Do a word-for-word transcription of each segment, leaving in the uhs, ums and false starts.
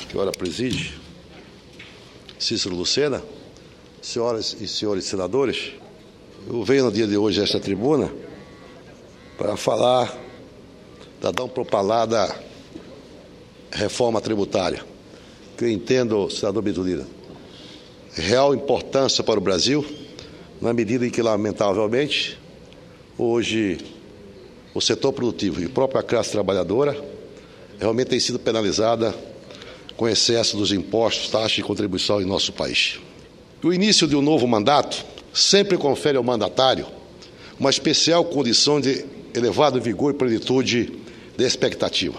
que ora preside, Cícero Lucena, senhoras e senhores senadores, eu venho no dia de hoje a esta tribuna para falar da tão propalada reforma tributária, que eu entendo, senador Bento Lira, real importância para o Brasil, na medida em que, lamentavelmente, hoje o setor produtivo e a própria classe trabalhadora realmente tem sido penalizada com excesso dos impostos, taxas e contribuição em nosso país. O início de um novo mandato sempre confere ao mandatário uma especial condição de elevado vigor e plenitude de expectativa.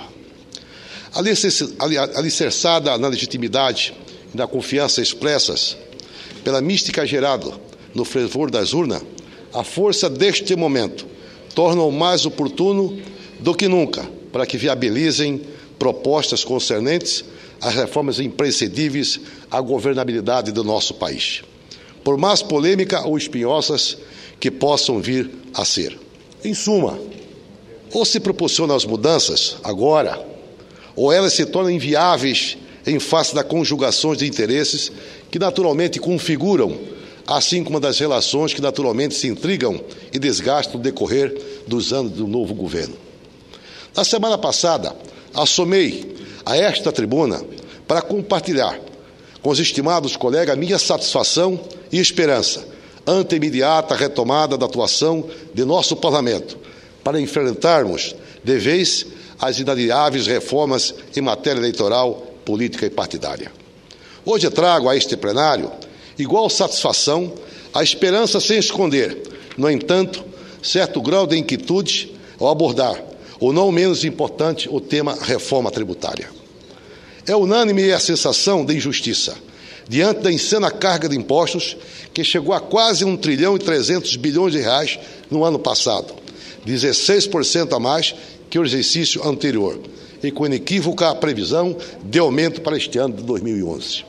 Alicerçada na legitimidade e na confiança expressas pela mística gerada no fervor das urnas, a força deste momento torna-o mais oportuno do que nunca para que viabilizem propostas concernentes às reformas imprescindíveis à governabilidade do nosso país, por mais polêmica ou espinhosas que possam vir a ser. Em suma, ou se proporcionam as mudanças agora, ou elas se tornam inviáveis em face das conjugações de interesses que naturalmente configuram, assim como das relações que naturalmente se intrigam e desgastam no decorrer dos anos do novo governo. Na semana passada, assomei a esta tribuna para compartilhar com os estimados colegas minha satisfação e esperança ante a imediata retomada da atuação de nosso Parlamento para enfrentarmos de vez as inadiáveis reformas em matéria eleitoral, política e partidária. Hoje trago a este plenário igual satisfação, a esperança sem esconder, no entanto, certo grau de inquietude ao abordar, ou não menos importante, o tema reforma tributária. É unânime a sensação de injustiça, diante da insana carga de impostos, que chegou a quase um trilhão e trezentos bilhões de reais no ano passado, dezesseis por cento a mais que o exercício anterior, e com inequívoca previsão de aumento para este ano de dois mil e onze.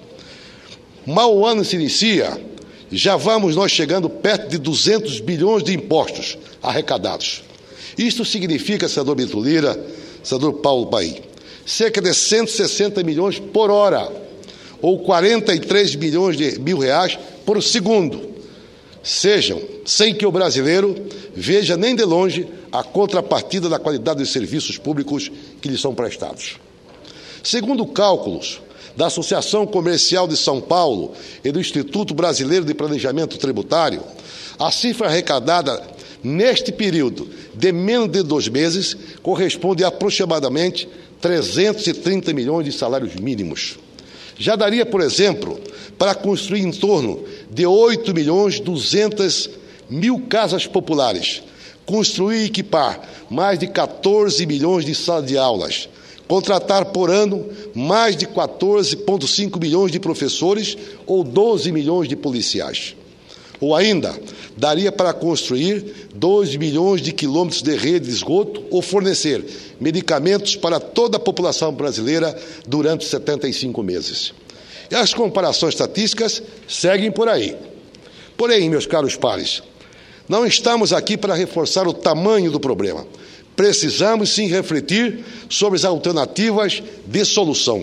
Mal o ano se inicia, já vamos nós chegando perto de duzentos bilhões de impostos arrecadados. Isto significa, senador Bento Lira, senador Paulo Paim, cerca de cento e sessenta milhões por hora, ou quarenta e três bilhões de mil reais por segundo, sejam sem que o brasileiro veja nem de longe a contrapartida da qualidade dos serviços públicos que lhes são prestados. Segundo cálculos da Associação Comercial de São Paulo e do Instituto Brasileiro de Planejamento Tributário, a cifra arrecadada neste período de menos de dois meses corresponde a aproximadamente trezentos e trinta milhões de salários mínimos. Já daria, por exemplo, para construir em torno de oito milhões e duzentas mil casas populares, construir e equipar mais de quatorze milhões de salas de aulas, contratar por ano mais de quatorze vírgula cinco milhões de professores ou doze milhões de policiais. Ou ainda, daria para construir dois milhões de quilômetros de rede de esgoto ou fornecer medicamentos para toda a população brasileira durante setenta e cinco meses. E as comparações estatísticas seguem por aí. Porém, meus caros pares, não estamos aqui para reforçar o tamanho do problema. Precisamos, sim, refletir sobre as alternativas de solução.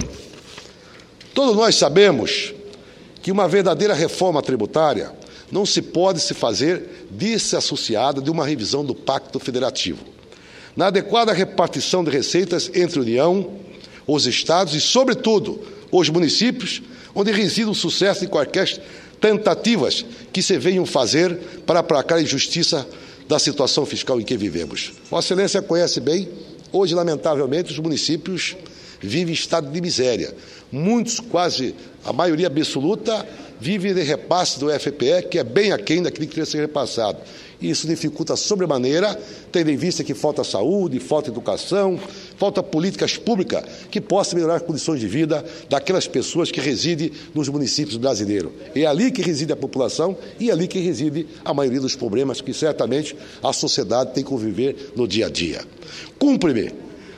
Todos nós sabemos que uma verdadeira reforma tributária não se pode se fazer desassociada de uma revisão do Pacto Federativo, na adequada repartição de receitas entre a União, os Estados e, sobretudo, os municípios, onde reside o sucesso de quaisquer tentativas que se venham fazer para aplacar a injustiça da situação fiscal em que vivemos. Vossa Excelência conhece bem, hoje, lamentavelmente, os municípios vivem em estado de miséria. Muitos, quase a maioria absoluta, vivem de repasse do F P E, que é bem aquém daquilo que deveria ser repassado. Isso dificulta sobremaneira, tendo em vista que falta saúde, falta educação, falta políticas públicas que possam melhorar as condições de vida daquelas pessoas que residem nos municípios brasileiros. É ali que reside a população e é ali que reside a maioria dos problemas que certamente a sociedade tem que conviver no dia a dia. Cumpre-me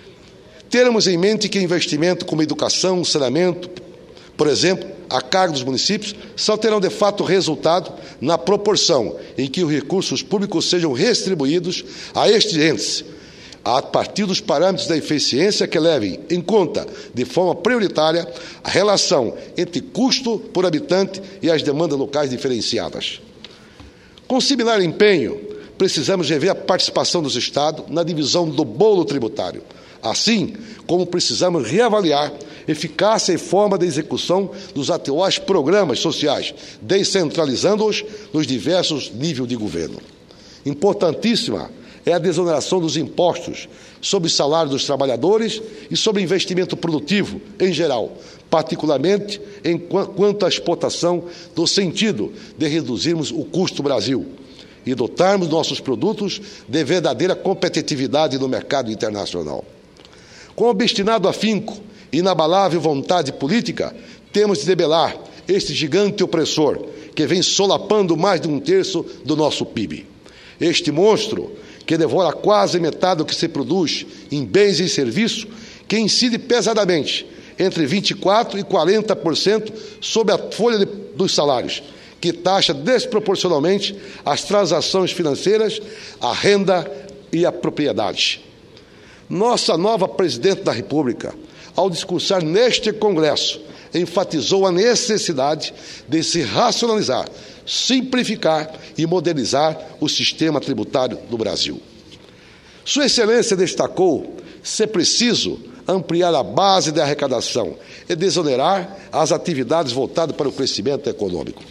termos em mente que investimento como educação, saneamento, por exemplo, a cargo dos municípios, só terão de fato resultado na proporção em que os recursos públicos sejam distribuídos a estes entes, a partir dos parâmetros da eficiência que levem em conta, de forma prioritária, a relação entre custo por habitante e as demandas locais diferenciadas. Com similar empenho, precisamos rever a participação dos Estados na divisão do bolo tributário, assim como precisamos reavaliar eficácia e forma de execução dos atuais programas sociais, descentralizando-os nos diversos níveis de governo. Importantíssima é a desoneração dos impostos sobre o salário dos trabalhadores e sobre investimento produtivo, em geral, particularmente em quanto à exportação, no sentido de reduzirmos o custo do Brasil e dotarmos nossos produtos de verdadeira competitividade no mercado internacional. Com obstinado afinco e inabalável vontade política, temos de debelar este gigante opressor que vem solapando mais de um terço do nosso P I B. Este monstro, que devora quase metade do que se produz em bens e serviços, que incide pesadamente entre vinte e quatro por cento e quarenta por cento sobre a folha de, dos salários, que taxa desproporcionalmente as transações financeiras, a renda e a propriedade. Nossa nova Presidente da República, ao discursar neste Congresso, enfatizou a necessidade de se racionalizar, simplificar e modernizar o sistema tributário do Brasil. Sua Excelência destacou ser preciso ampliar a base da arrecadação e desonerar as atividades voltadas para o crescimento econômico.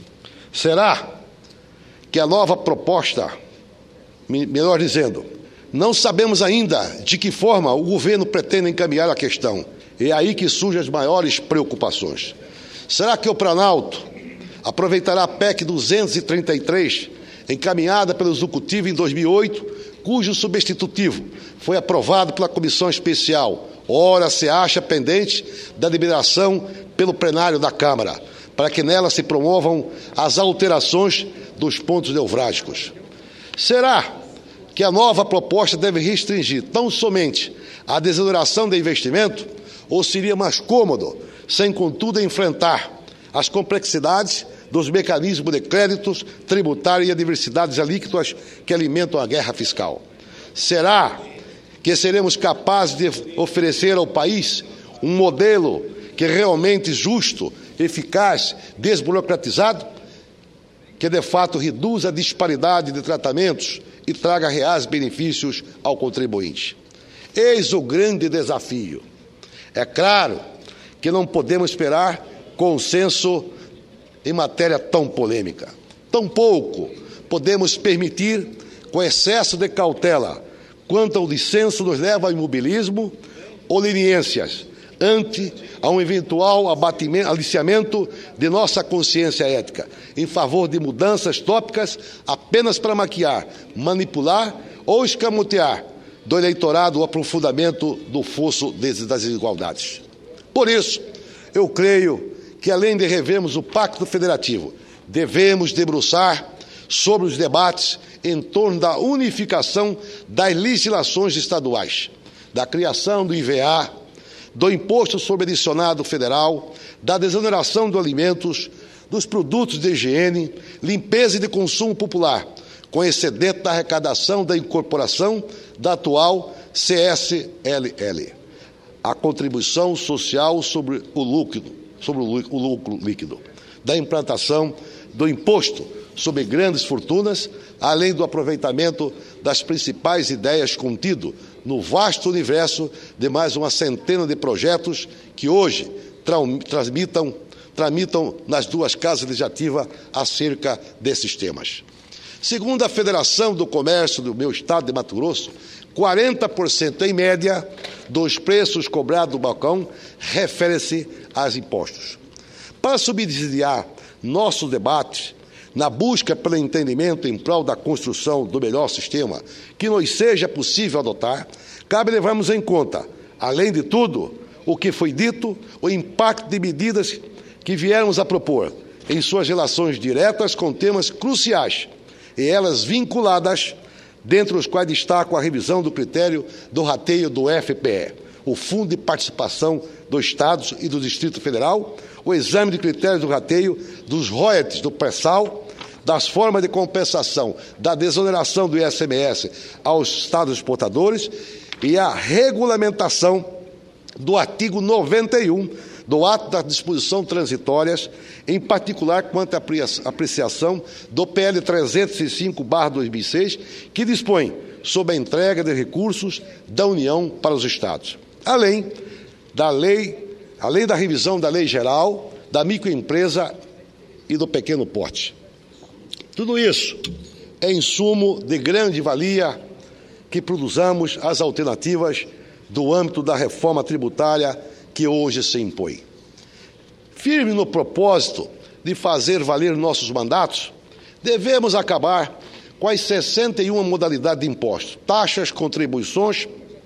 Será que a nova proposta, melhor dizendo, não sabemos ainda de que forma o governo pretende encaminhar a questão. É aí que surgem as maiores preocupações. Será que o Planalto aproveitará a P E C duzentos e trinta e três, encaminhada pelo Executivo em dois mil e oito, cujo substitutivo foi aprovado pela Comissão Especial, ora se acha pendente da liberação pelo plenário da Câmara, para que nela se promovam as alterações dos pontos nevrálgicos? Será que a nova proposta deve restringir tão somente a desoneração de investimento, ou seria mais cômodo, sem contudo enfrentar as complexidades dos mecanismos de créditos tributários e a diversidade de alíquotas que alimentam a guerra fiscal? Será que seremos capazes de oferecer ao país um modelo que é realmente justo, eficaz, desburocratizado, que de fato reduza a disparidade de tratamentos e traga reais benefícios ao contribuinte? Eis o grande desafio. É claro que não podemos esperar consenso em matéria tão polêmica. Tampouco podemos permitir, com excesso de cautela, quanto ao dissenso nos leva ao imobilismo ou leniências, ante a um eventual abatimento, aliciamento de nossa consciência ética, em favor de mudanças tópicas apenas para maquiar, manipular ou escamotear do eleitorado o aprofundamento do fosso das desigualdades. Por isso, eu creio que, além de revermos o Pacto Federativo, devemos debruçar sobre os debates em torno da unificação das legislações estaduais, da criação do I V A, do Imposto sobre Adicionado Federal, da desoneração de alimentos, dos produtos de higiene, limpeza e de consumo popular, com excedente da arrecadação da incorporação da atual C S L L, a contribuição social sobre o lucro, sobre o lucro líquido, da implantação do imposto sobre grandes fortunas, além do aproveitamento das principais ideias contido no vasto universo de mais uma centena de projetos que hoje transmitam, tramitam nas duas casas legislativas acerca desses temas. Segundo a Federação do Comércio do meu estado de Mato Grosso, quarenta por cento em média dos preços cobrados do balcão refere-se aos impostos. Para subsidiar nossos debates, na busca pelo entendimento em prol da construção do melhor sistema que nos seja possível adotar, cabe levarmos em conta, além de tudo, o que foi dito, o impacto de medidas que viemos a propor em suas relações diretas com temas cruciais, e elas vinculadas, dentre os quais destaco a revisão do critério do rateio do F P E, o Fundo de Participação dos Estados e do Distrito Federal, o exame de critérios do rateio dos royalties do pré-sal, das formas de compensação da desoneração do I C M S aos Estados exportadores e a regulamentação do artigo noventa e um do ato das disposições transitórias, em particular quanto à apreciação do P L trezentos e cinco barra dois mil e seis, que dispõe sobre a entrega de recursos da União para os Estados, além da lei, além da revisão da Lei Geral da Microempresa e do Pequeno Porte. Tudo isso é insumo de grande valia que produzamos as alternativas do âmbito da reforma tributária que hoje se impõe. Firme no propósito de fazer valer nossos mandatos, devemos acabar com as sessenta e uma modalidades de impostos, taxas, contribuições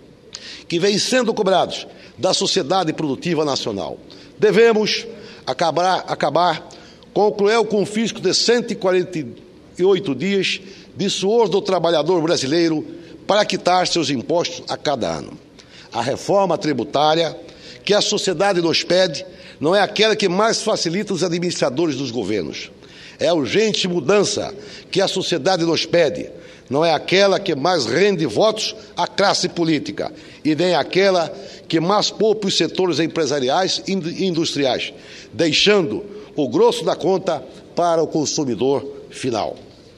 que vêm sendo cobrados da sociedade produtiva nacional. Devemos acabar, acabar com o cruel confisco de cento e quarenta e oito dias de suor do trabalhador brasileiro para quitar seus impostos a cada ano. A reforma tributária que a sociedade nos pede não é aquela que mais facilita os administradores dos governos. É a urgente mudança que a sociedade nos pede, não é aquela que mais rende votos à classe política e nem aquela que mais poupa os setores empresariais e industriais, deixando o grosso da conta para o consumidor final.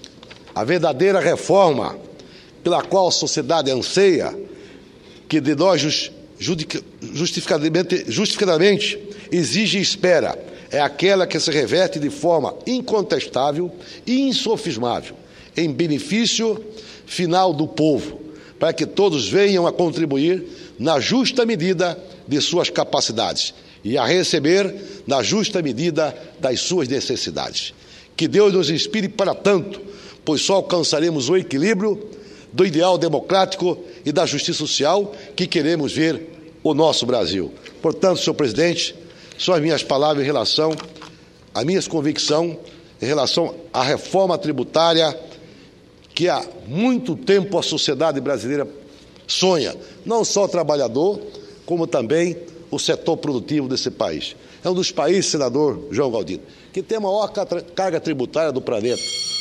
A verdadeira reforma pela qual a sociedade anseia, que de nós justificadamente, justificadamente exige e espera, é aquela que se reverte de forma incontestável e insofismável em benefício final do povo, para que todos venham a contribuir na justa medida de suas capacidades e a receber na justa medida das suas necessidades. Que Deus nos inspire para tanto, pois só alcançaremos o equilíbrio do ideal democrático e da justiça social que queremos ver o nosso Brasil. Portanto, senhor presidente, são as minhas palavras em relação, a minha convicção em relação à reforma tributária que há muito tempo a sociedade brasileira sonha, não só o trabalhador, como também o setor produtivo desse país. É um dos países, senador João Galdino, que tem a maior carga tributária do planeta,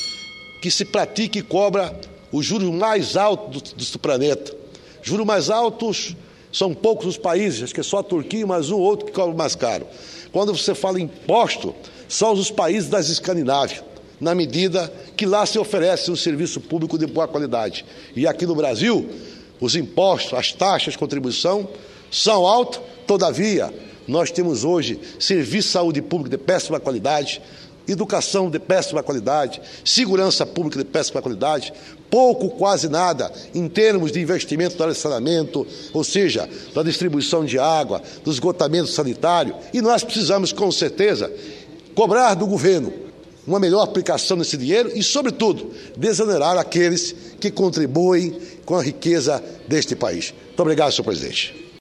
que se pratica e cobra os juros mais altos do, do planeta. Juros mais altos são poucos os países, acho que é só a Turquia, mas um ou outro que cobra mais caro. Quando você fala em imposto, são os países das Escandinávia, na medida que lá se oferece um serviço público de boa qualidade. E aqui no Brasil, os impostos, as taxas de contribuição são altas, todavia, nós temos hoje serviço de saúde pública de péssima qualidade, educação de péssima qualidade, segurança pública de péssima qualidade, pouco, quase nada, em termos de investimento no saneamento, ou seja, da distribuição de água, do esgotamento sanitário, e nós precisamos, com certeza, cobrar do governo uma melhor aplicação desse dinheiro e, sobretudo, desonerar aqueles que contribuem com a riqueza deste país. Muito obrigado, senhor presidente.